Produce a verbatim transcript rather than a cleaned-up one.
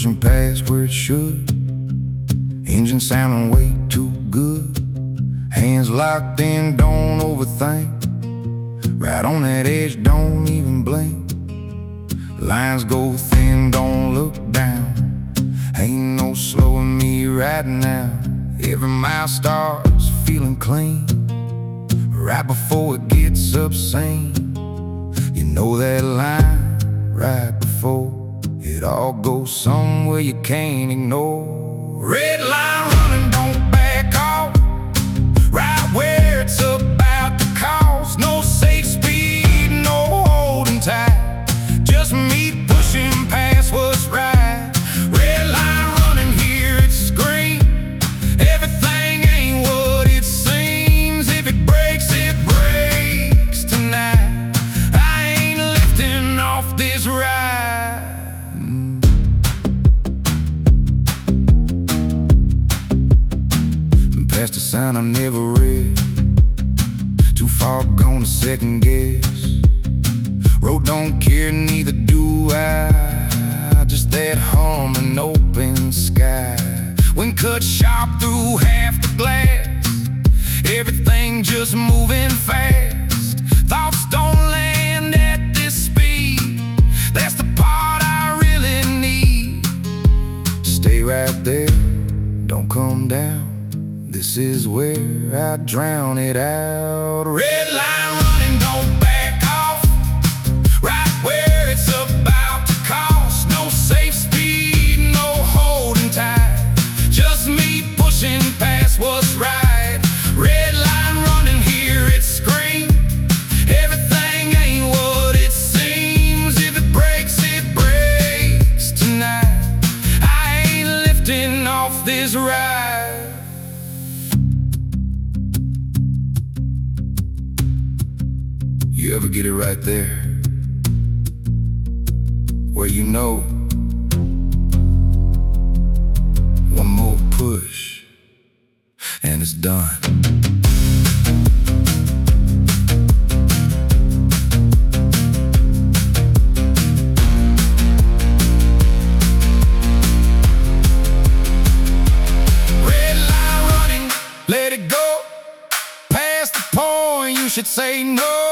pushing past where it should. Engine sounding way too good. Hands locked in, don't overthink. Right on that edge, don't even blink. Lines go thin, don't look down. Ain't no slowing me right now. Every mile starts feeling clean. Right before it gets obscene. You know that line right before it all goes somewhere you can't ignore. Red line running, don't back off. Right where it's about to cross. No safe speed, no holding tight. Just me pushing past what's right. Red line running, hear it scream. Everything ain't what it seems. If it breaks, it breaks tonight. I ain't lifting off this ride. Past the sign I never read. Too far gone to second guess. Road don't care, neither do I. Just that humming open sky. When cut sharp through half the glass. Everything just moving fast. Thoughts don't land at this speed. That's the part I really need. Stay right there, don't come down. This is where I drown it out. Red line running, don't back off. Right where it's about to cross. No safe speed, no holding tight. Just me pushing past what's right. Red line running, hear it scream. Everything ain't what it seems. If it breaks, it breaks tonight. I ain't lifting off this ride. You ever get it right there, where you know one more push and it's done. Red line running, let it go. Past the point, you should say no.